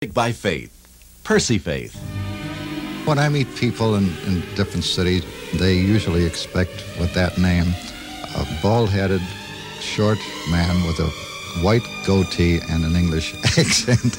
by Faith, Percy Faith. When I meet people in different cities, they usually expect with that name a bald-headed, short man with a white goatee and an English accent.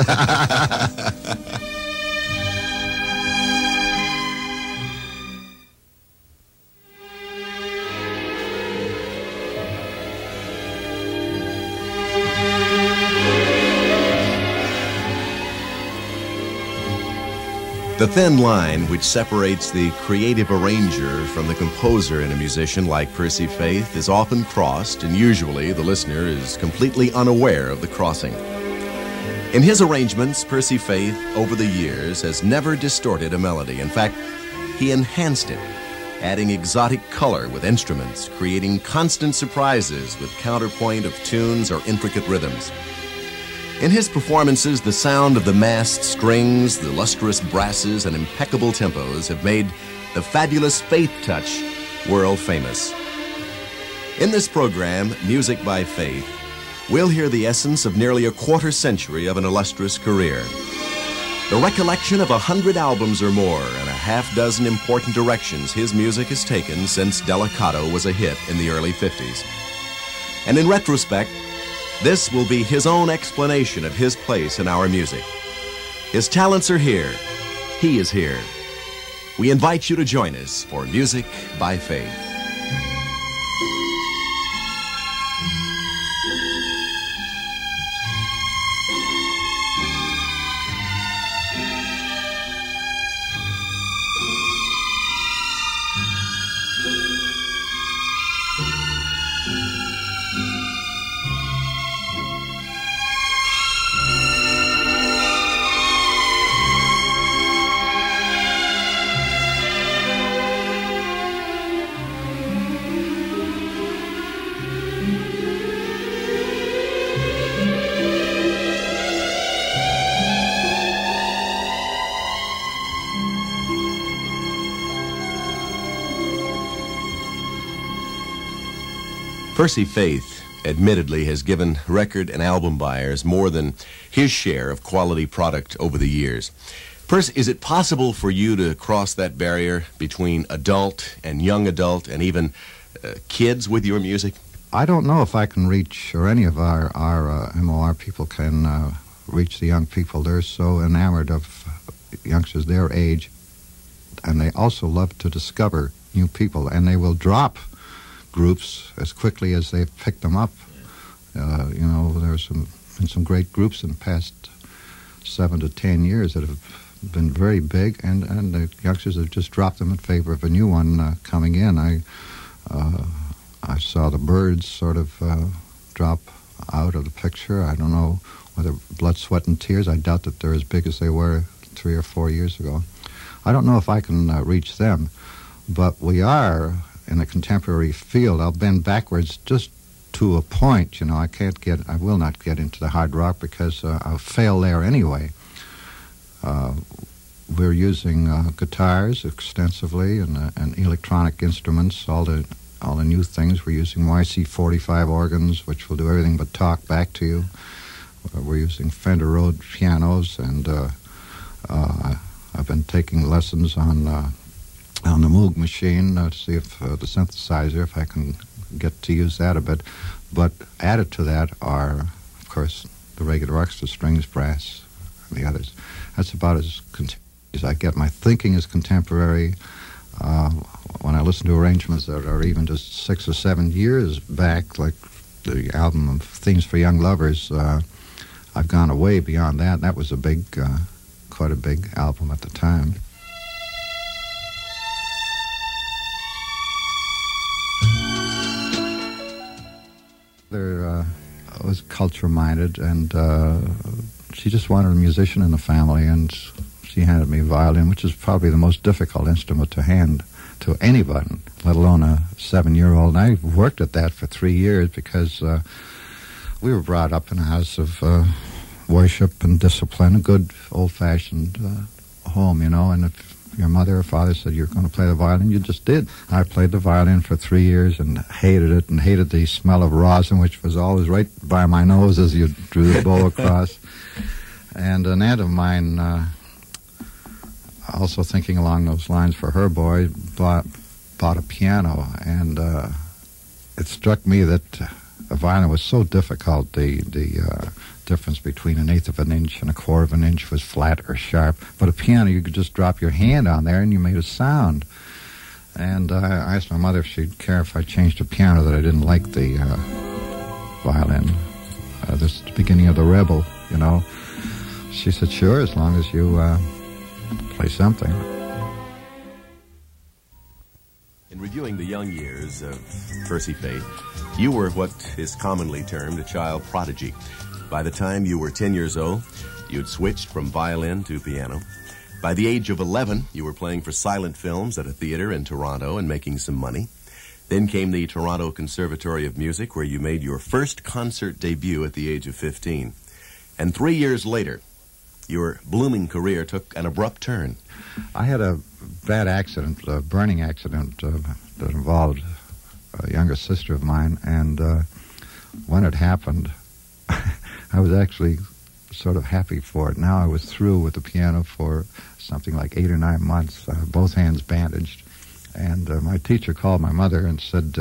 The thin line which separates the creative arranger from the composer in a musician like Percy Faith is often crossed, and usually the listener is completely unaware of the crossing. In his arrangements, Percy Faith, over the years, has never distorted a melody. In fact, he enhanced it, adding exotic color with instruments, creating constant surprises with counterpoint of tunes or intricate rhythms. In his performances, the sound of the massed strings, the lustrous brasses, and impeccable tempos have made the fabulous Faith touch world famous. In this program, Music by Faith, we'll hear the essence of nearly a quarter century of an illustrious career. The recollection of 100 albums or more and a half dozen important directions his music has taken since Delicato was a hit in the early 50s. And in retrospect, this will be his own explanation of his place in our music. His talents are here. He is here. We invite you to join us for Music by Faith. Percy Faith admittedly has given record and album buyers more than his share of quality product over the years. Percy, is it possible for you to cross that barrier between adult and young adult and even kids with your music? I don't know if I can reach, or any of our MOR people can reach the young people. They're so enamored of youngsters their age, and they also love to discover new people, and they will drop groups as quickly as they've picked them up. There's been some great groups in the past 7 to 10 years that have been very big, and the youngsters have just dropped them in favor of a new one coming in. I saw the Byrds sort of drop out of the picture. I don't know whether Blood, Sweat, and Tears. I doubt that they're as big as they were 3 or 4 years ago. I don't know if I can reach them, but we are in the contemporary field. I'll bend backwards just to a point. I will not get into the hard rock because I'll fail there anyway. We're using guitars extensively and electronic instruments, all the new things. We're using YC-45 organs, which will do everything but talk back to you. We're using Fender Rhodes pianos, and I've been taking lessons on the Moog machine to see if the synthesizer, if I can get to use that a bit. But added to that are, of course, the regular orchestra, strings, brass, and the others. That's about as contemporary as I get. My thinking is contemporary. When I listen to arrangements that are even just 6 or 7 years back, like the album of Themes for Young Lovers, I've gone way beyond that. That was quite a big album at the time. Was culture-minded, and she just wanted a musician in the family, and she handed me a violin, which is probably the most difficult instrument to hand to anybody, let alone a 7-year-old. And I worked at that for 3 years because we were brought up in a house of worship and discipline, a good old-fashioned home, and if your mother or father said you're going to play the violin, you just did. I played the violin for 3 years and hated it, and hated the smell of rosin, which was always right by my nose as you drew the bow across. And an aunt of mine, also thinking along those lines for her boy, bought a piano, and it struck me that a violin was so difficult. The difference between an eighth of an inch and a quarter of an inch was flat or sharp. But a piano, you could just drop your hand on there and you made a sound. And I asked my mother if she'd care if I changed a piano, that I didn't like the violin. This is the beginning of the Rebel, you know. She said, sure, as long as you play something. In reviewing the young years of Percy Faith, you were what is commonly termed a child prodigy. By the time you were 10 years old, you'd switched from violin to piano. By the age of 11, you were playing for silent films at a theater in Toronto and making some money. Then came the Toronto Conservatory of Music, where you made your first concert debut at the age of 15. And 3 years later, your blooming career took an abrupt turn. I had a bad accident, a burning accident that involved a younger sister of mine, and when it happened, I was actually sort of happy for it. Now I was through with the piano for something like 8 or 9 months, both hands bandaged. And my teacher called my mother and said,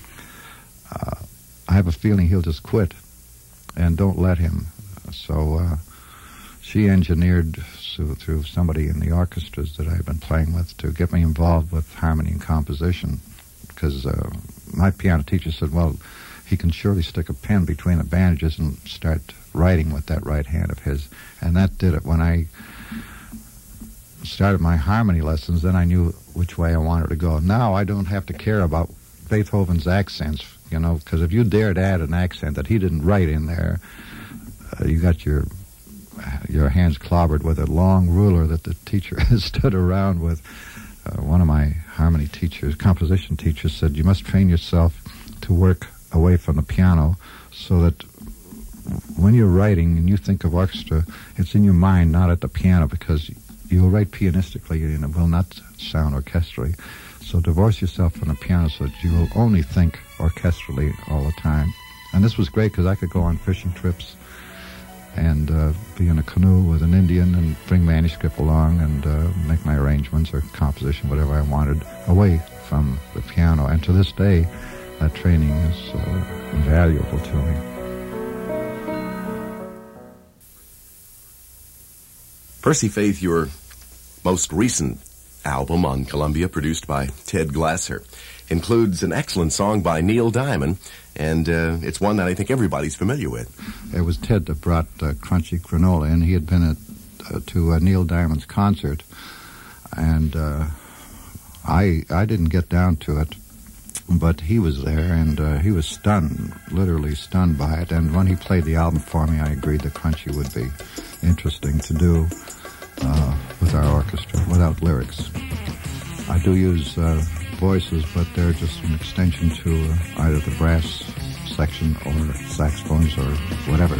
I have a feeling he'll just quit, and don't let him. So she engineered through somebody in the orchestras that I had been playing with to get me involved with harmony and composition, because my piano teacher said, well, he can surely stick a pen between the bandages and start writing with that right hand of his. And that did it. When I started my harmony lessons, then I knew which way I wanted to go. Now I don't have to care about Beethoven's accents, you know, because if you dared add an accent that he didn't write in there, you got your hands clobbered with a long ruler that the teacher has stood around with. One of my harmony teachers, composition teachers, said you must train yourself to work away from the piano so that when you're writing and you think of orchestra, it's in your mind, not at the piano, because you'll write pianistically and it will not sound orchestrally. So divorce yourself from the piano so that you will only think orchestrally all the time. And this was great because I could go on fishing trips and be in a canoe with an Indian and bring manuscript along and make my arrangements or composition, whatever I wanted, away from the piano. And to this day, that training is invaluable to me. Percy Faith, your most recent album on Columbia, produced by Ted Glasser, includes an excellent song by Neil Diamond, and it's one that I think everybody's familiar with. It was Ted that brought Crunchy Granola in. He had been to Neil Diamond's concert, and I didn't get down to it, but he was there, and he was stunned, literally stunned by it. And when he played the album for me, I agreed that Crunchy would be interesting to do with our orchestra, without lyrics. I do use voices, but they're just an extension to either the brass section or saxophones or whatever.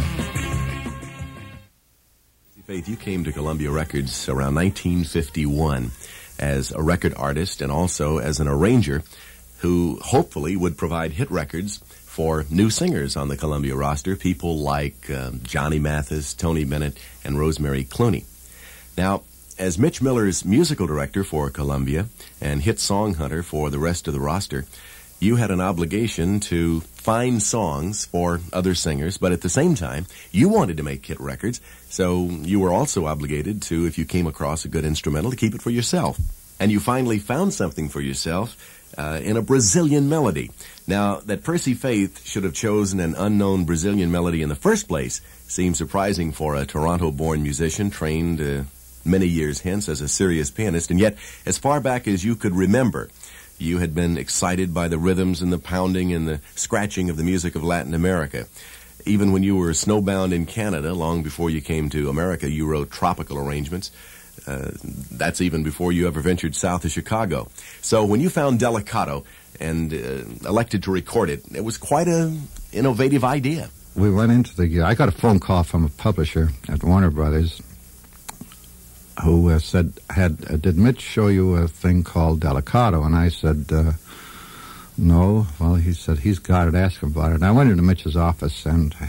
Faith, you came to Columbia Records around 1951 as a record artist and also as an arranger who hopefully would provide hit records for new singers on the Columbia roster, people like Johnny Mathis, Tony Bennett, and Rosemary Clooney. Now, as Mitch Miller's musical director for Columbia and hit song hunter for the rest of the roster, you had an obligation to find songs for other singers, but at the same time, you wanted to make hit records, so you were also obligated to, if you came across a good instrumental, to keep it for yourself. And you finally found something for yourself in a Brazilian melody. Now, that Percy Faith should have chosen an unknown Brazilian melody in the first place seems surprising for a Toronto-born musician trained many years hence as a serious pianist, and yet, as far back as you could remember, you had been excited by the rhythms and the pounding and the scratching of the music of Latin America. Even when you were snowbound in Canada, long before you came to America, you wrote tropical arrangements. That's even before you ever ventured south of Chicago. So when you found Delicato and elected to record it, it was quite an innovative idea. We went into I got a phone call from a publisher at Warner Brothers who said, did Mitch show you a thing called Delicato? And I said, no. Well, he said, he's got it, ask him about it. And I went into Mitch's office, and his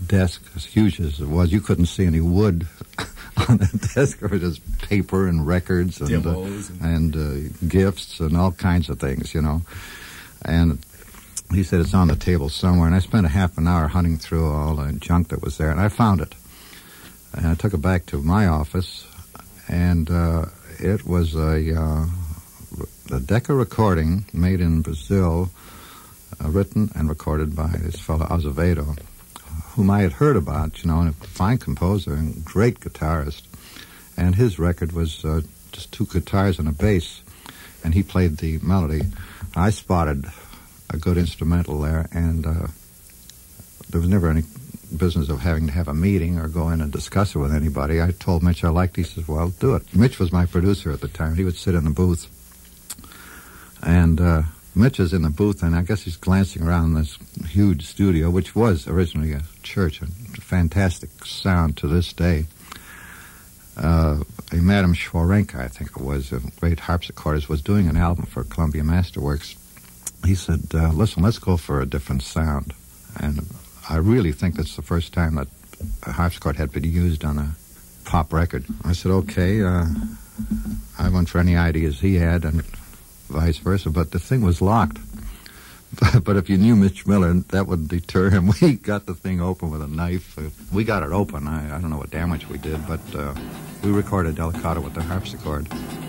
desk, as huge as it was. You couldn't see any wood on the desk. There was just paper and records and gifts and all kinds of things, you know. And he said it's on the table somewhere. And I spent a half an hour hunting through all the junk that was there, and I found it. And I took it back to my office, and it was a Decca recording made in Brazil, written and recorded by this fellow Azevedo, whom I had heard about, you know, and a fine composer and great guitarist. And his record was just two guitars and a bass, and he played the melody. I spotted a good instrumental there, and there was never any business of having to have a meeting or go in and discuss it with anybody. I told Mitch I liked it. He says, well, do it. Mitch was my producer at the time. He would sit in the booth. And Mitch is in the booth, and I guess he's glancing around this huge studio, which was originally a church, a fantastic sound to this day. A Madame Schwarenka, I think it was, a great harpsichordist, was doing an album for Columbia Masterworks. He said, listen, let's go for a different sound. And I really think that's the first time that a harpsichord had been used on a pop record. I said, okay, I went for any ideas he had, and vice versa, but the thing was locked. But if you knew Mitch Miller, that would deter him. We got the thing open with a knife. We got it open. I don't know what damage we did, but we recorded Delicato with the harpsichord.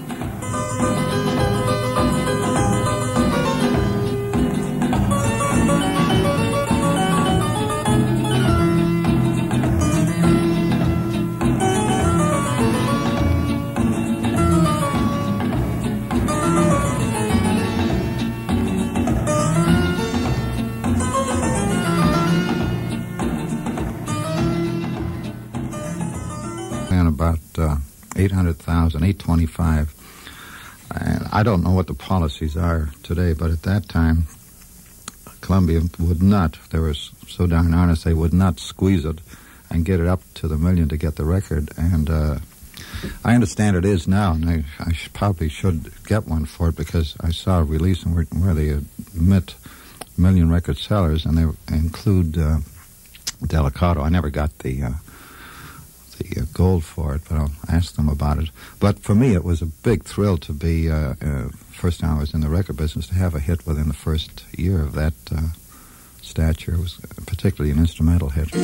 About 800,000, 825. And I don't know what the policies are today, but at that time, Columbia would not, they were so darn honest, they would not squeeze it and get it up to the million to get the record. And I understand it is now, and I probably should get one for it, because I saw a release where they admit million record sellers, and they include Delicato. I never got the gold for it, but I'll ask them about it. But for me, it was a big thrill to be, first time I was in the record business, to have a hit within the first year of that stature. It was particularly an instrumental hit.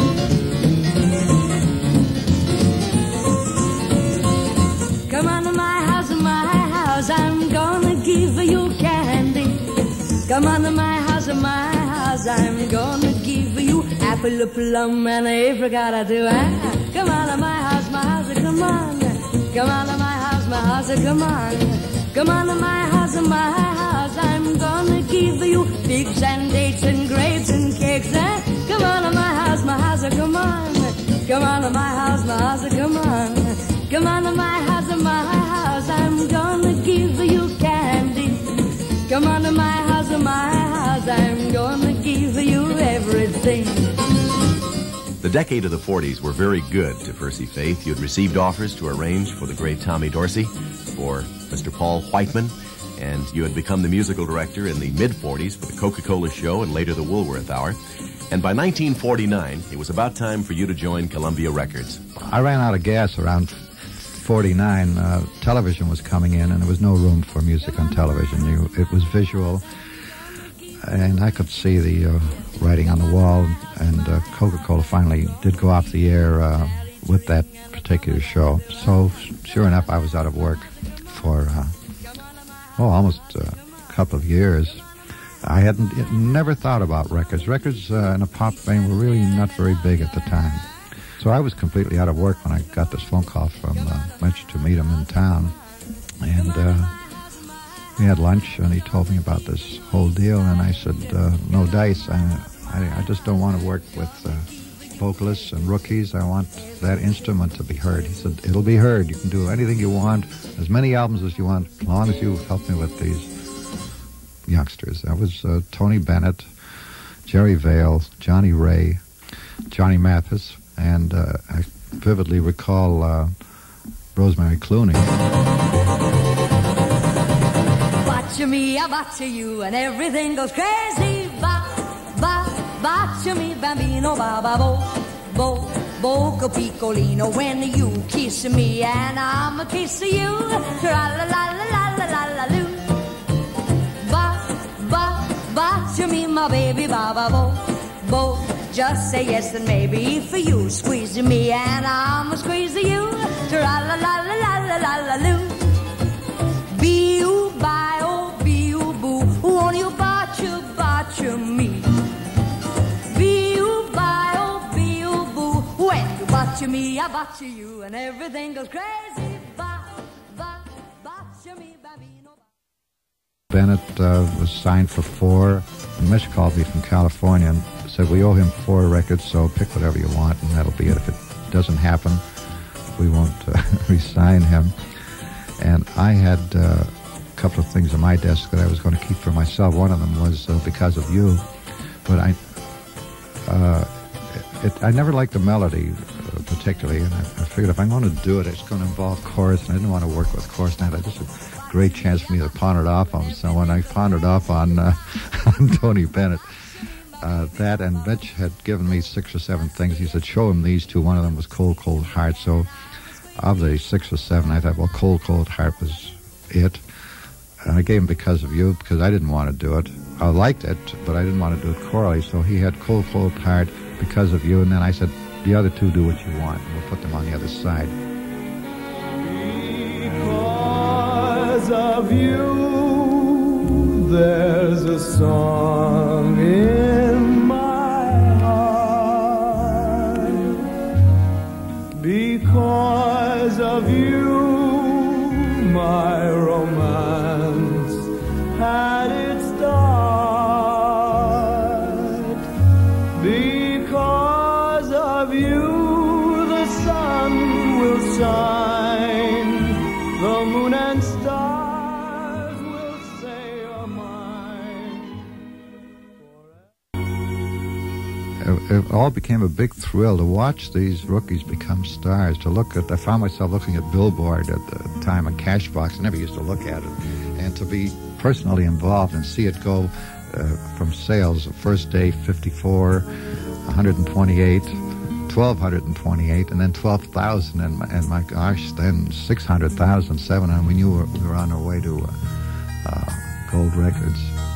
Come on to my house, I'm gonna give you candy. Come on to my house, I'm gonna give you apple, plum, and apricot too. Come on to my house, come on. Come on to my house, come on. Come on to my house, I'm gonna give you figs and dates and grapes and cakes. Come on to my house, come on. Come on to my house, come on. Come on to my house, I'm gonna give you candy. Come on to my house, I'm gonna give you everything. The decade of the 40s were very good to Percy Faith. You had received offers to arrange for the great Tommy Dorsey, for Mr. Paul Whiteman, and you had become the musical director in the mid-40s for the Coca-Cola Show and later the Woolworth Hour. And by 1949, it was about time for you to join Columbia Records. I ran out of gas around 49. Television was coming in, and there was no room for music on television. It was visual, and I could see the writing on the wall, and Coca-Cola finally did go off the air with that particular show. So, sure enough, I was out of work for, almost a couple of years. I never thought about records. Records in a pop vein were really not very big at the time. So I was completely out of work when I got this phone call from Mitch to meet him in town. And we had lunch, and he told me about this whole deal, and I said, no dice. I just don't want to work with vocalists and rookies. I want that instrument to be heard. He said, it'll be heard. You can do anything you want, as many albums as you want, as long as you help me with these youngsters. That was Tony Bennett, Jerry Vale, Johnny Ray, Johnny Mathis, and I vividly recall Rosemary Clooney. Watch me, I watch you, and everything goes crazy. Ba, ba, baciami bambino, ba-ba-bo, bo, boca piccolino. When you kiss me and I'm a kiss you, tra-la-la-la-la-la-la-la-loo. Baciami my baby, ba-ba-bo, bo, just say yes and maybe for you. Squeeze me and I'm a squeeze you, tra-la-la-la-la-la-la-loo. Bee-oo-bye-oh, bee-oo-boo, won't you bacia me? Bee-oo-bye-oh, bee-oo-boo, when you bacia me, I bacia you, and everything goes crazy. Bacia me, bambino. Bennett was signed for 4. And Mitch called me from California and said, we owe him 4 records, so pick whatever you want, and that'll be it. If it doesn't happen, we won't re-sign him. And I had a couple of things on my desk that I was going to keep for myself. One of them was Because of You. But I never liked the melody particularly, and I figured if I'm going to do it, it's going to involve chorus, and I didn't want to work with chorus. And I had just a great chance for me to pawn it off on someone. I pawned it off on Tony Bennett. That, and Mitch had given me 6 or 7 things. He said, show him these 2. One of them was Cold, Cold Heart. So of the 6 or 7, I thought, well, Cold, Cold Heart was it. And I gave him Because of You, because I didn't want to do it. I liked it, but I didn't want to do it chorally. So he had Cold, Cold Heart, Because of You, and then I said, the other 2, do what you want, and we'll put them on the other side. Because of you, there's a song in my heart. Because of you, my romance had its start. Because of you, the sun will shine, the moon and stars will say you're mine. It all became a big thrill to watch these rookies become stars, to look at, I found myself looking at Billboard at the time and Cashbox. I never used to look at it. And to be personally involved and see it go from sales, the first day 54, 128, 1,228, and then 12,000, and my gosh, then 600,000, 700. We knew we were on our way to gold records.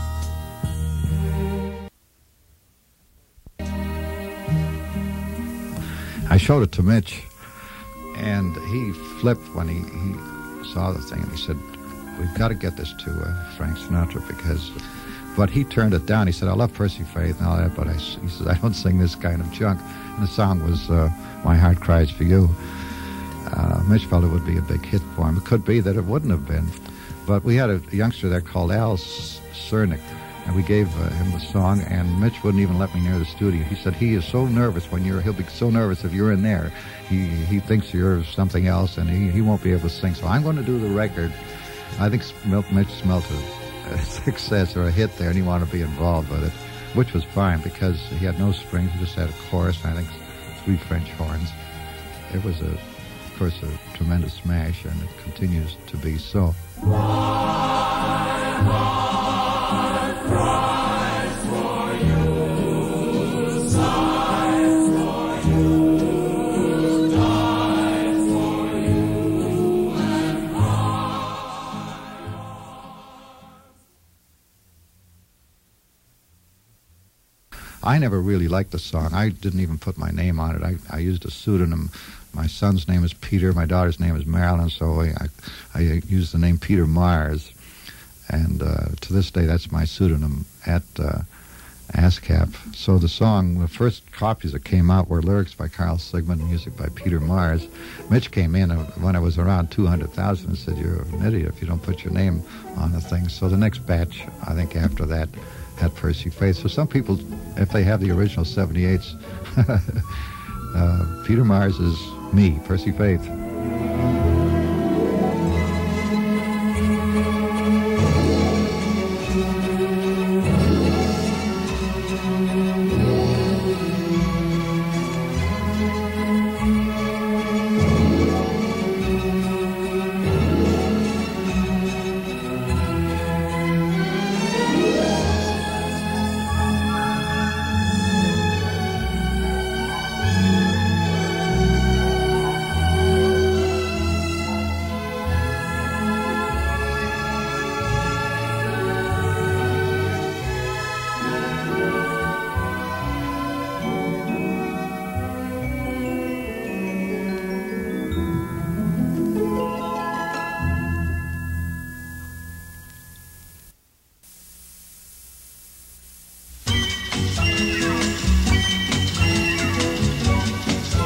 I showed it to Mitch, and he flipped when he saw the thing, and he said, we've got to get this to Frank Sinatra, because... But he turned it down. He said, I love Percy Faith and all that, but he said, I don't sing this kind of junk. And the song was My Heart Cries for You. Mitch felt it would be a big hit for him. It could be that it wouldn't have been. But we had a youngster there called Al Cernick, and we gave him the song, and Mitch wouldn't even let me near the studio. He said he is so nervous he'll be so nervous if you're in there. He thinks you're something else, and he won't be able to sing. So I'm going to do the record. I think Mitch smelt a success or a hit there, and he wanted to be involved with it, which was fine because he had no strings. He just had a chorus and I think 3 French horns. It was, of course, a tremendous smash, and it continues to be so. My heart cries for you, sighs for you, dies for you, and I never really liked the song. I didn't even put my name on it. I used a pseudonym. My son's name is Peter. My daughter's name is Marilyn, so I used the name Peter Mars. And to this day, that's my pseudonym at ASCAP. So the song, the first copies that came out were lyrics by Carl Sigmund and music by Peter Mars. Mitch came in when I was around 200,000 and said, you're an idiot if you don't put your name on the thing. So the next batch, I think after that, had Percy Faith. So some people, if they have the original 78s, Peter Mars is me, Percy Faith.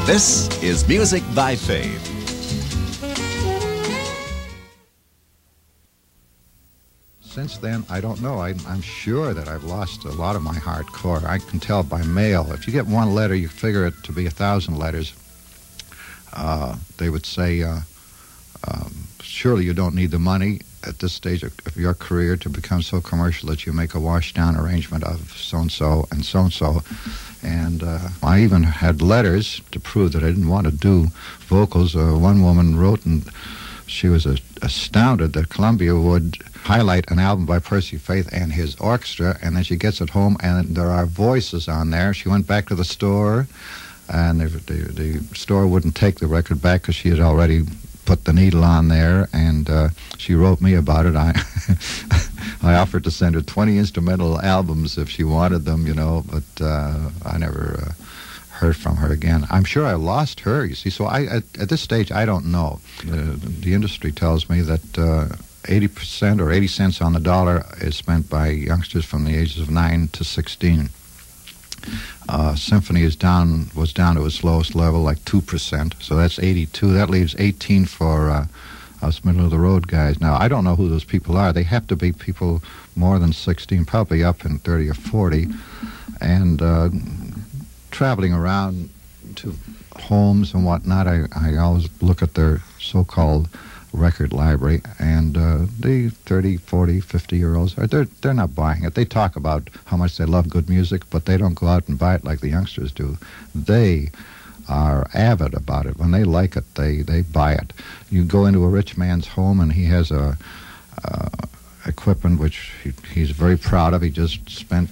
This is Music by Faith. Since then, I don't know. I'm sure that I've lost a lot of my hardcore. I can tell by mail. If you get one letter, you figure it to be 1,000 letters. They would say, surely you don't need the money at this stage of your career to become so commercial that you make a wash-down arrangement of so-and-so and so-and-so. And I even had letters to prove that I didn't want to do vocals. One woman wrote, and she was astounded that Columbia would highlight an album by Percy Faith and his orchestra, and then she gets it home, and there are voices on there. She went back to the store, and the store wouldn't take the record back because she had already put the needle on there, and she wrote me about it. I offered to send her 20 instrumental albums if she wanted them, but I never heard from her again. I'm sure I lost her, you see, so at this stage, I don't know. The industry tells me that 80% or 80 cents on the dollar is spent by youngsters from the ages of 9 to 16. Symphony was down to its lowest level, like 2%, so that's 82. That leaves 18 for us middle-of-the-road guys. Now, I don't know who those people are. They have to be people more than 16, probably up in 30 or 40, and traveling around to homes and whatnot. I always look at their so-called record library, and the 30, 40, 50-year-olds, they're not buying it. They talk about how much they love good music, but they don't go out and buy it like the youngsters do. They are avid about it. When they like it, they buy it. You go into a rich man's home, and he has equipment which he's very proud of. He just spent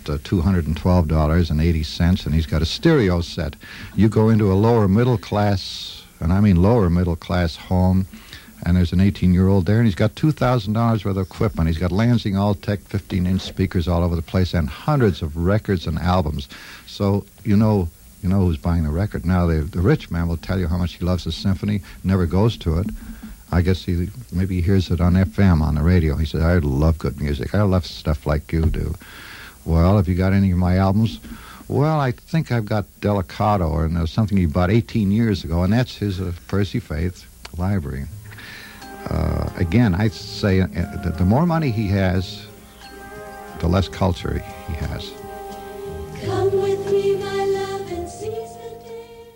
$212.80, and he's got a stereo set. You go into a lower middle class, and I mean lower middle class home, and there's an 18-year-old there, and he's got $2,000 worth of equipment. He's got Lansing All-Tech 15-inch speakers all over the place and hundreds of records and albums. So you know who's buying the record. Now, the rich man will tell you how much he loves the symphony, never goes to it. I guess maybe he hears it on FM, on the radio. He says, I love good music. I love stuff like you do. Well, have you got any of my albums? Well, I think I've got Delicato, and there's something he bought 18 years ago, and that's his Percy Faith library. Again, I say that the more money he has, the less culture he has. Come with me, my love, and seize the day.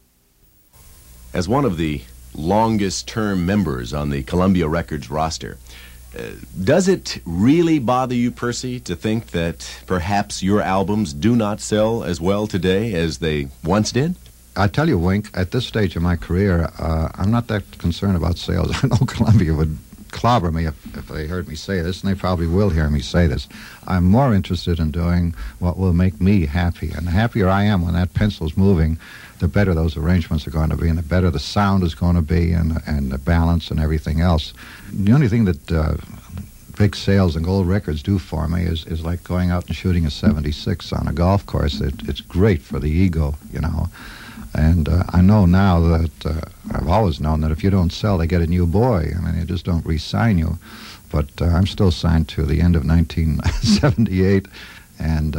As one of the longest-term members on the Columbia Records roster, does it really bother you, Percy, to think that perhaps your albums do not sell as well today as they once did? I tell you, Wink, at this stage of my career, I'm not that concerned about sales. I know Columbia would clobber me if they heard me say this, and they probably will hear me say this. I'm more interested in doing what will make me happy, and the happier I am when that pencil's moving, the better those arrangements are going to be, and the better the sound is going to be, and the balance and everything else. The only thing that big sales and gold records do for me is like going out and shooting a 76 on a golf course. It's great for the ego, And I know now that, I've always known that if you don't sell, they get a new boy. I mean, they just don't re-sign you. But I'm still signed to the end of 1978, and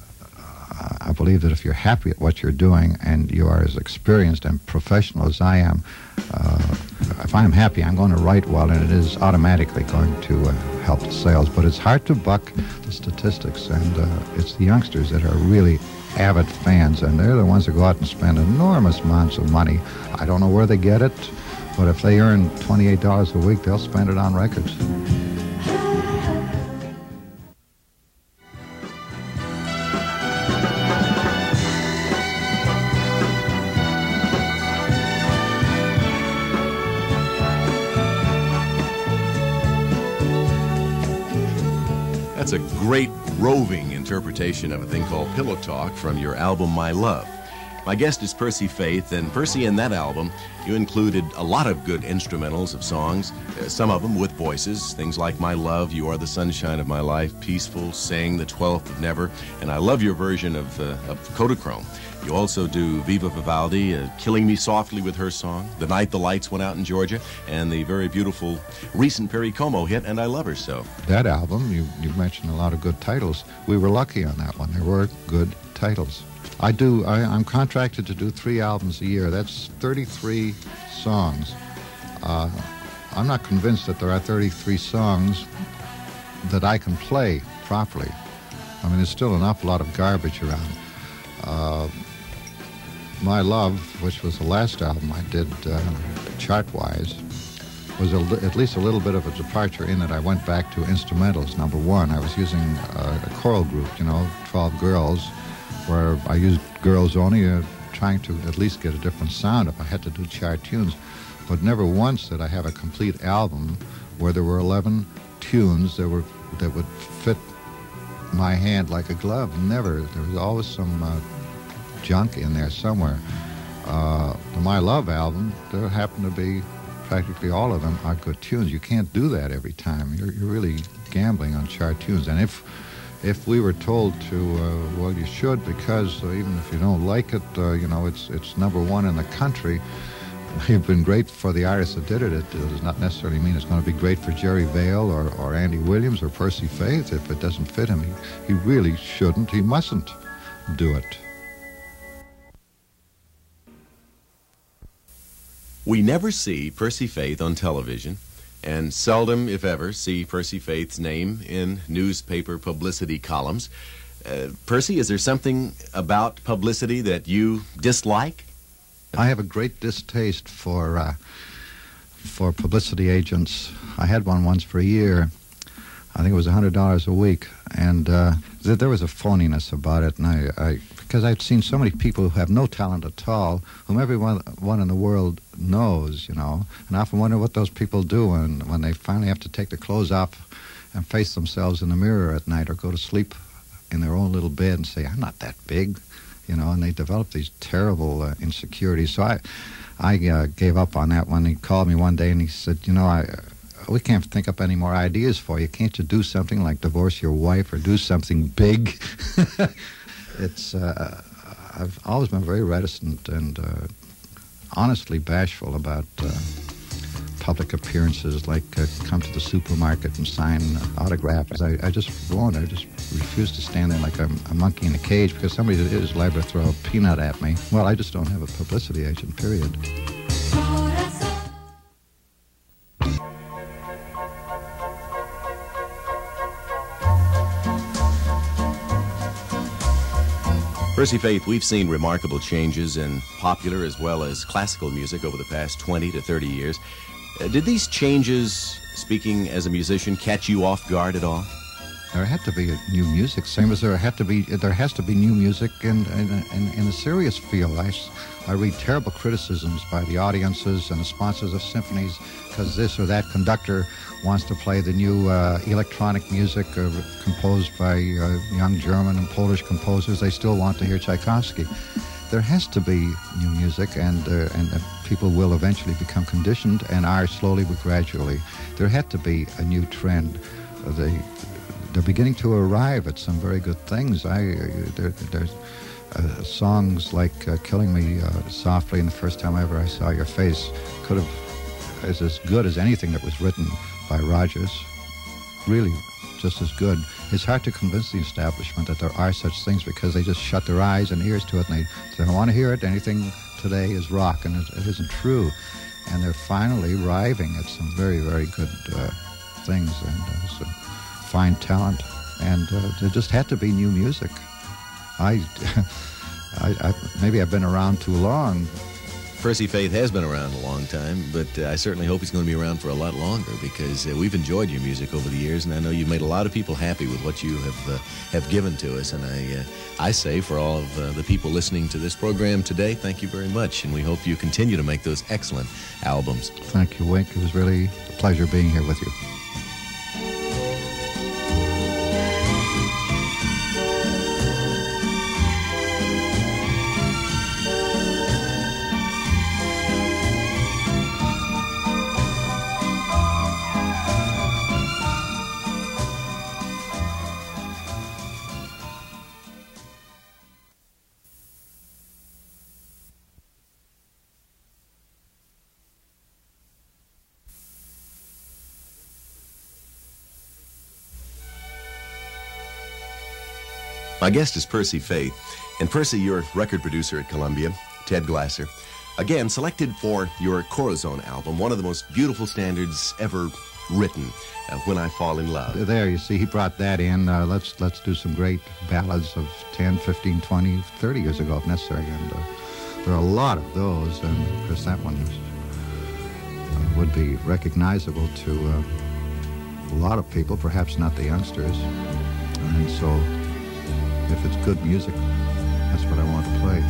I believe that if you're happy at what you're doing and you are as experienced and professional as I am, if I'm happy, I'm going to write well, and it is automatically going to help the sales. But it's hard to buck the statistics, and it's the youngsters that are really avid fans, and they're the ones that go out and spend enormous amounts of money. I don't know where they get it, but if they earn $28 a week, they'll spend it on records. That's a great roving interpretation of a thing called Pillow Talk from your album My Love. My guest is Percy Faith, and Percy, in that album, you included a lot of good instrumentals of songs, some of them with voices, things like My Love, You Are the Sunshine of My Life, Peaceful, Saying, The 12th of Never, and I love your version of Kodachrome. You also do Viva Vivaldi, Killing Me Softly with her song, The Night the Lights Went Out in Georgia, and the very beautiful recent Perry Como hit, And I Love Her So. That album, you mentioned a lot of good titles. We were lucky on that one. There were good titles. I'm contracted to do 3 albums a year. That's 33 songs. I'm not convinced that there are 33 songs that I can play properly. I mean, there's still an awful lot of garbage around. My Love, which was the last album I did chart-wise, was at least a little bit of a departure in that I went back to instrumentals. Number one, I was using a choral group, 12 girls, where I used girls only, trying to at least get a different sound if I had to do chart tunes. But never once did I have a complete album where there were 11 tunes that would fit my hand like a glove. Never. There was always some junk in there somewhere. The My Love album, there happened to be practically all of them are good tunes. You can't do that every time. You're really gambling on chart tunes. And if we were told to, well, you should, because even if you don't like it, it's number one in the country. It's been great for the artists that did it. It does not necessarily mean it's going to be great for Jerry Vale or Andy Williams or Percy Faith. If it doesn't fit him, he really shouldn't. He mustn't do it. We never see Percy Faith on television, and seldom, if ever, see Percy Faith's name in newspaper publicity columns. Percy, is there something about publicity that you dislike? I have a great distaste for publicity agents. I had one once for a year. I think it was $100 a week, and there was a phoniness about it. And because I've seen so many people who have no talent at all, whom everyone in the world knows, and I often wonder what those people do when they finally have to take their clothes off and face themselves in the mirror at night, or go to sleep in their own little bed and say, "I'm not that big." And they develop these terrible insecurities. So I gave up on that one. He called me one day and he said, we can't think up any more ideas for you. Can't you do something like divorce your wife or do something big? I've always been very reticent and honestly bashful about public appearances, like come to the supermarket and sign autographs. I just won't. I just refuse to stand there like I'm a monkey in a cage because somebody is liable to throw a peanut at me. Well, I just don't have a publicity agent, period. Percy Faith, we've seen remarkable changes in popular as well as classical music over the past 20 to 30 years. Did these changes, speaking as a musician, catch you off guard at all? There had to be new music, same as there has to be new music in a serious field. I read terrible criticisms by the audiences and the sponsors of symphonies because this or that conductor wants to play the new electronic music composed by young German and Polish composers. They still want to hear Tchaikovsky. There has to be new music, and people will eventually become conditioned and are slowly but gradually. There had to be a new trend. They're beginning to arrive at some very good things. There's songs like "Killing Me Softly" and "The First Time Ever I Saw Your Face" is as good as anything that was written by Rogers. Really, just as good. It's hard to convince the establishment that there are such things because they just shut their eyes and ears to it, and they don't want to hear it. Anything today is rock, and it isn't true. And they're finally arriving at some very, very good things and some fine talent. And there just had to be new music. Maybe I've been around too long. Percy Faith has been around a long time, but I certainly hope he's going to be around for a lot longer because we've enjoyed your music over the years, and I know you've made a lot of people happy with what you have given to us. And I say for all of the people listening to this program today, thank you very much, and we hope you continue to make those excellent albums. Thank you, Wink. It was really a pleasure being here with you. My guest is Percy Faith. And Percy, your record producer at Columbia, Ted Glasser, again selected for your Corazon album one of the most beautiful standards ever written, When I Fall in Love. There, you see, he brought that in. Let's do some great ballads of 10, 15, 20, 30 years ago if necessary. And there are a lot of those, and of course that one would be recognizable to a lot of people, perhaps not the youngsters. And so if it's good music, that's what I want to play.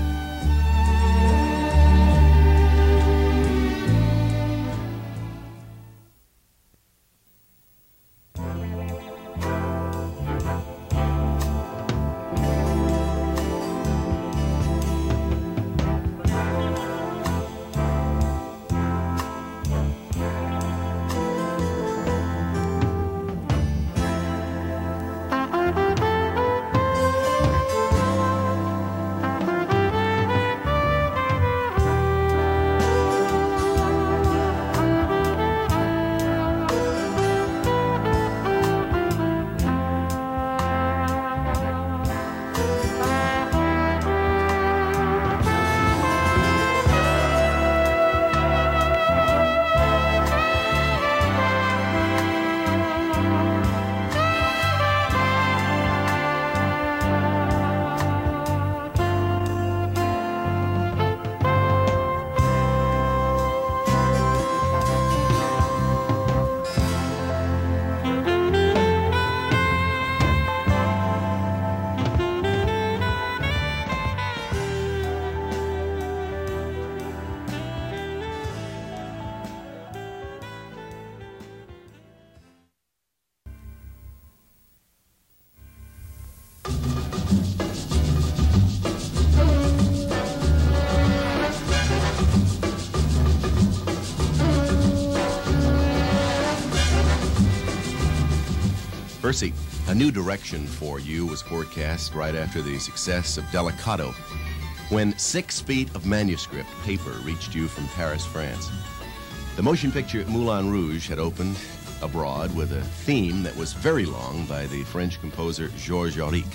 Percy, a new direction for you was forecast right after the success of Delicato, when 6 feet of manuscript paper reached you from Paris, France. The motion picture Moulin Rouge had opened abroad with a theme that was very long by the French composer Georges Auric.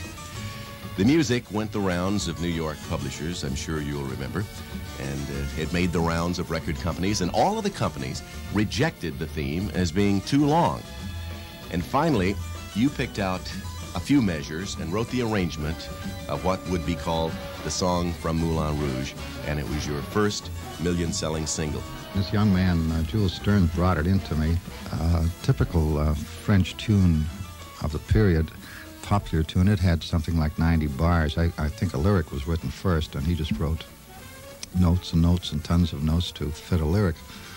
The music went the rounds of New York publishers, I'm sure you'll remember, and it made the rounds of record companies, and all of the companies rejected the theme as being too long. And finally, you picked out a few measures and wrote the arrangement of what would be called the song from Moulin Rouge, and it was your first million-selling single. This young man, Jules Stern, brought it into me. Typical French tune of the period, popular tune. It had something like 90 bars. I think a lyric was written first, and he just wrote notes and notes and tons of notes to fit a lyric.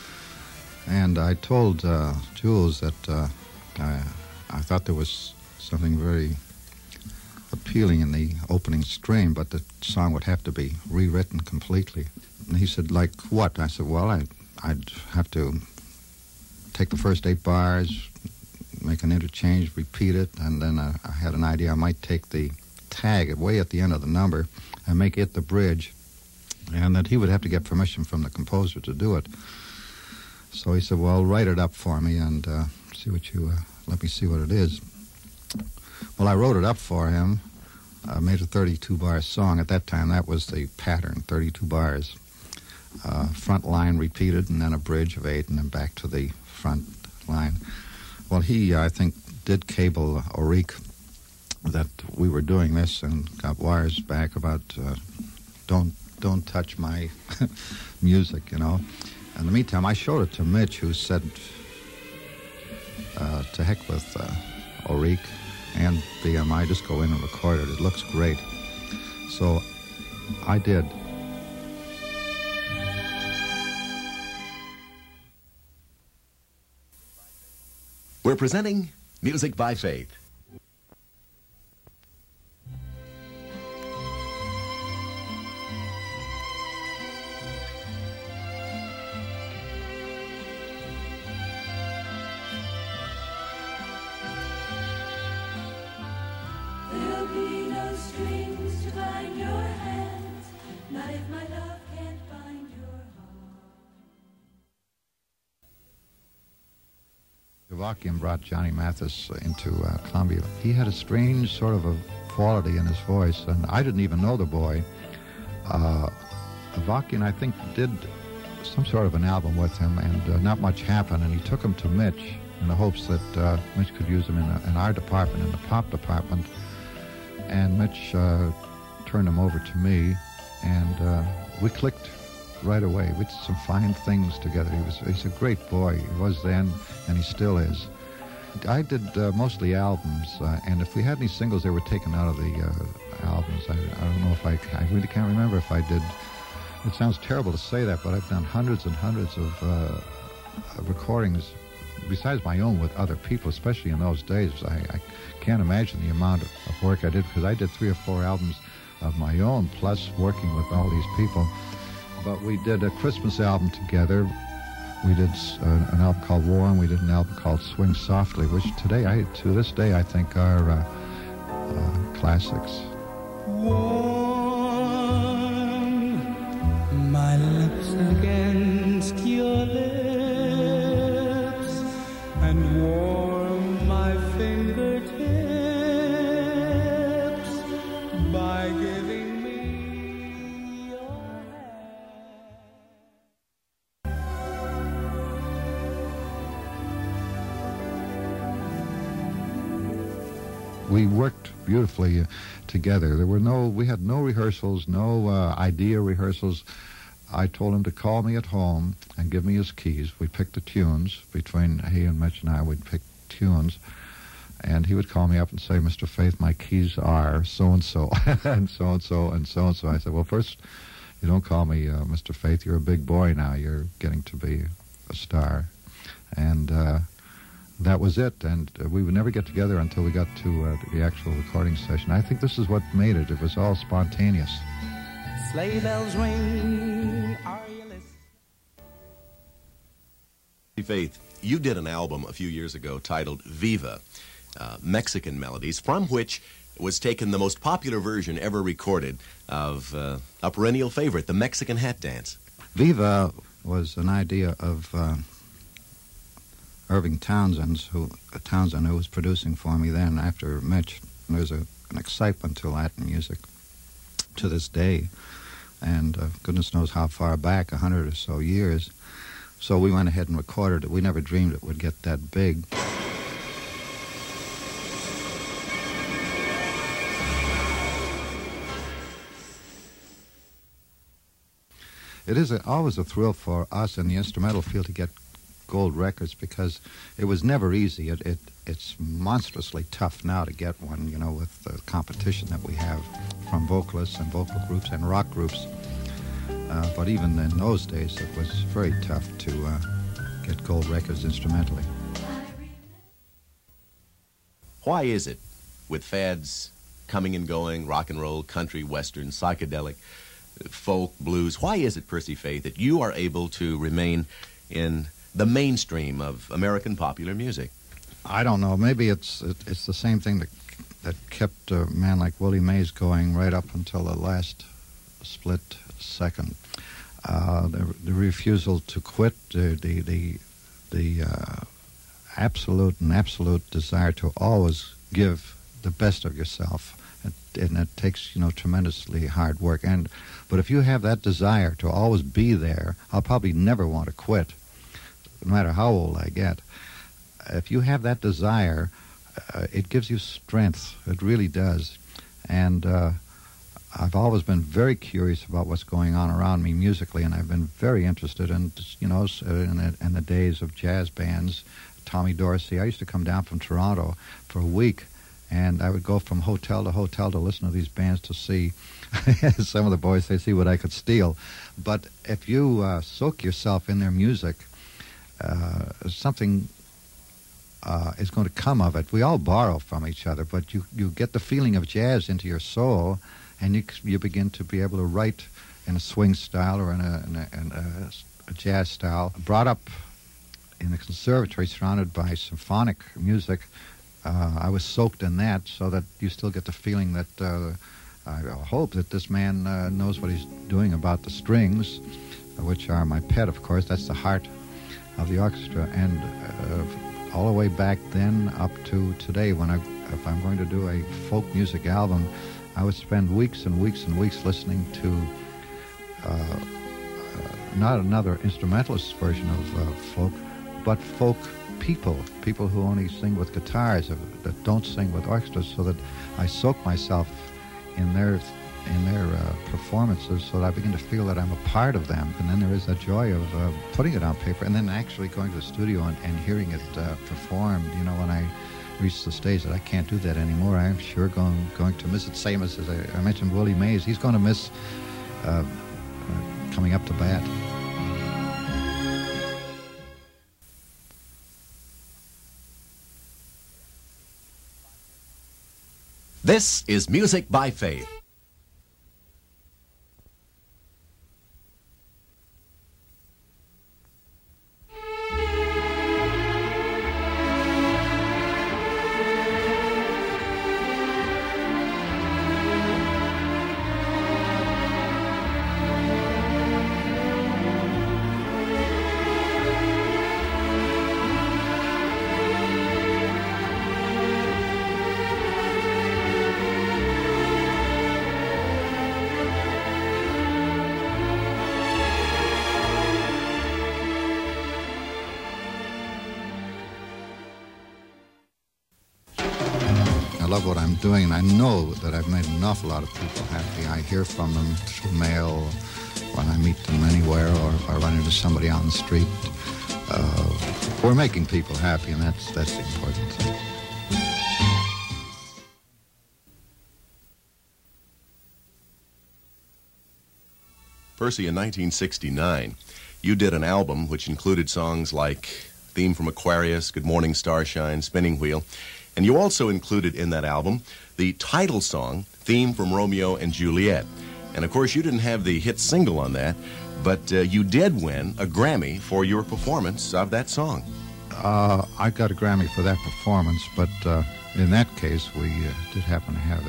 And I told Jules that I thought there was something very appealing in the opening strain, but the song would have to be rewritten completely. And he said, like what? I said, well, I'd have to take the first 8 bars, make an interchange, repeat it, and then I had an idea I might take the tag way at the end of the number and make it the bridge, and that he would have to get permission from the composer to do it. So he said, well, write it up for me and see what you... let me see what it is. Well, I wrote it up for him, made a 32-bar song. At that time, that was the pattern, 32 bars. Front line repeated, and then a bridge of 8, and then back to the front line. Well, he, I think, did cable Auric that we were doing this and got wires back about don't touch my music, you know. In the meantime, I showed it to Mitch, who said... to heck with Auric and BMI, just go in and record it. It looks great. So I did. We're presenting Music by Faith. Kevorkian brought Johnny Mathis into Columbia. He had a strange sort of a quality in his voice, and I didn't even know the boy. Avakian, I think, did some sort of an album with him, and not much happened, and he took him to Mitch in the hopes that Mitch could use him in our department, in the pop department, and Mitch turned him over to me, and we clicked right away. We did some fine things together. He's a great boy. He was then, and he still is. I did mostly albums, and if we had any singles, they were taken out of the albums. I don't know if I really can't remember if I did. It sounds terrible to say that, but I've done hundreds and hundreds of recordings, besides my own, with other people, especially in those days. I can't imagine the amount of work I did, because I did 3 or 4 albums of my own, plus working with all these people. But we did a Christmas album together. We did an album called War, and we did an album called Swing Softly, which to this day, I think are classics. Warm, my lips against your lips, and warm my fingertips by giving me your hand. We worked beautifully together. We had no rehearsals, no idea rehearsals. I told him to call me at home and give me his keys. We picked the tunes. Between he and Mitch and I, we'd pick tunes. And he would call me up and say, Mr. Faith, my keys are so-and-so, and so-and-so, and so-and-so. I said, well, first, you don't call me Mr. Faith. You're a big boy now. You're getting to be a star. And that was it. And we would never get together until we got to the actual recording session. I think this is what made it. It was all spontaneous. Sleigh bells ring, are you listening? Faith, you did an album a few years ago titled Viva, Mexican Melodies, from which was taken the most popular version ever recorded of a perennial favorite, the Mexican Hat Dance. Viva was an idea of Irving Townsend, who was producing for me then after Mitch. There's an excitement to Latin music to this day, and goodness knows how far back, 100 or so years. So we went ahead and recorded it. We never dreamed it would get that big. It is always a thrill for us in the instrumental field to get gold records, because it was never easy. It's monstrously tough now to get one, with the competition that we have from vocalists and vocal groups and rock groups. But even in those days, it was very tough to get gold records instrumentally. Why is it, with fads coming and going, rock and roll, country, western, psychedelic, folk, blues, why is it, Percy Faith, that you are able to remain in the mainstream of American popular music? I don't know. Maybe it's the same thing that kept a man like Willie Mays going right up until the last split second. The refusal to quit, the absolute desire to always give the best of yourself, and it takes tremendously hard work. But if you have that desire to always be there, I'll probably never want to quit, no matter how old I get. If you have that desire, it gives you strength. It really does. And I've always been very curious about what's going on around me musically, and I've been very interested in, in the days of jazz bands. Tommy Dorsey. I used to come down from Toronto for a week, and I would go from hotel to hotel to listen to these bands to see some of the boys, they see what I could steal. But if you soak yourself in their music, something is going to come of it. We all borrow from each other, but you get the feeling of jazz into your soul, and you begin to be able to write in a swing style or in a jazz style. Brought up in the conservatory, surrounded by symphonic music, I was soaked in that, so that you still get the feeling that I hope that this man knows what he's doing about the strings, which are my pet, of course. That's the heart of the orchestra, and all the way back then up to today. If I'm going to do a folk music album, I would spend weeks and weeks and weeks listening to not another instrumentalist version of folk, but folk people who only sing with guitars, that don't sing with orchestras, so that I soak myself in their performances, so that I begin to feel that I'm a part of them. And then there is that joy of putting it on paper and then actually going to the studio and hearing it performed. You know, when I reach the stage that I can't do that anymore, I'm sure going to miss it. Same as I mentioned Willie Mays, he's going to miss coming up to bat. This is Music by Faith. I love what I'm doing, and I know that I've made an awful lot of people happy. I hear from them through mail, when I meet them anywhere, or if I run into somebody on the street. We're making people happy, and that's the important thing. Percy, in 1969, you did an album which included songs like Theme from Aquarius, Good Morning Starshine, Spinning Wheel, and you also included in that album the title song, Theme from Romeo and Juliet. And of course, you didn't have the hit single on that, but you did win a Grammy for your performance of that song. I got a Grammy for that performance, but in that case, we did happen to have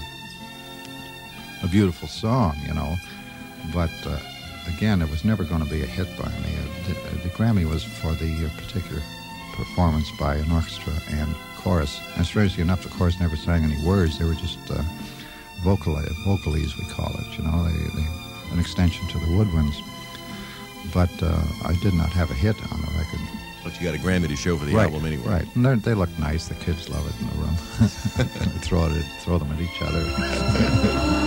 a beautiful song, you know. But again, it was never going to be a hit by me. The Grammy was for the particular performance by an orchestra and chorus. And strangely enough, the chorus never sang any words. They were just vocalies, we call it, you know, an extension to the woodwinds. But I did not have a hit on the record. But you got a Grammy to show for the right, album anyway. Right, and they look nice. The kids love it in the room. throw them at each other.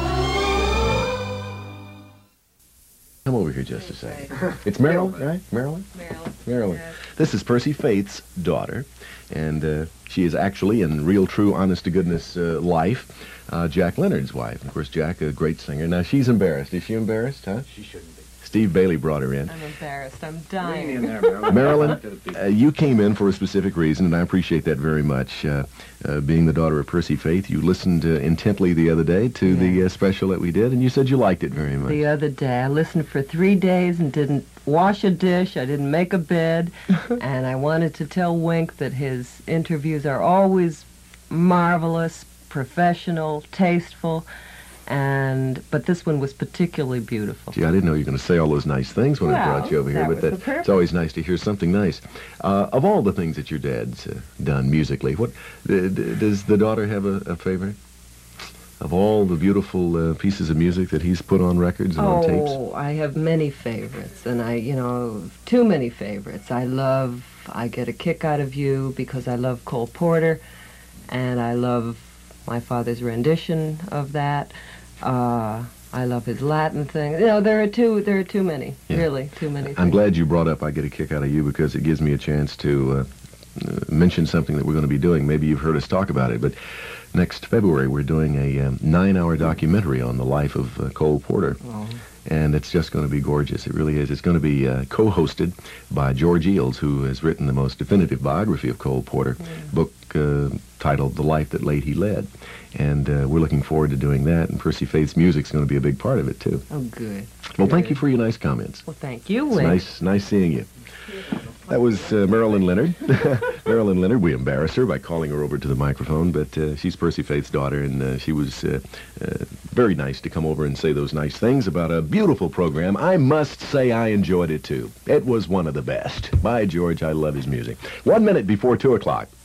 Come over here just a second. It's Marilyn, right? Marilyn? Marilyn. Yes. This is Percy Faith's daughter, and she is actually, in real, true, honest-to-goodness life, Jack Leonard's wife. Of course, Jack, a great singer. Now, she's embarrassed. Is she embarrassed, huh? She shouldn't be. Steve Bailey brought her in. I'm embarrassed. I'm dying. Marilyn, you came in for a specific reason, and I appreciate that very much. Being the daughter of Percy Faith, you listened intently the other day to the special that we did, and you said you liked it very much. The other day, I listened for 3 days and didn't wash a dish. I didn't make a bed. And I wanted to tell Wink that his interviews are always marvelous, professional, tasteful. But this one was particularly beautiful. Gee, I didn't know you were going to say all those nice things when I brought you over here, but it's always nice to hear something nice. Of all the things that your dad's done musically, what does the daughter have a favorite? Of all the beautiful pieces of music that he's put on records and on tapes? Oh, I have many favorites, and too many favorites. I get a kick out of You because I love Cole Porter, and I love my father's rendition of that. I love his Latin thing. You know, there are too many, really, too many things. I'm glad you brought up I Get a Kick Out of You because it gives me a chance to mention something that we're going to be doing. Maybe you've heard us talk about it, but next February we're doing a 9-hour documentary on the life of Cole Porter. Oh. And it's just going to be gorgeous. It really is. It's going to be co-hosted by George Eales, who has written the most definitive biography of Cole Porter, book titled The Life That Late He Led. And we're looking forward to doing that, and Percy Faith's music's going to be a big part of it, too. Oh, good. Well, thank you for your nice comments. Well, thank you, Wink. It's nice seeing you. That was Marilyn Leonard. Marilyn Leonard, we embarrassed her by calling her over to the microphone, but she's Percy Faith's daughter, and she was very nice to come over and say those nice things about a beautiful program. I must say I enjoyed it, too. It was one of the best. By George, I love his music. 1 minute before 2 o'clock.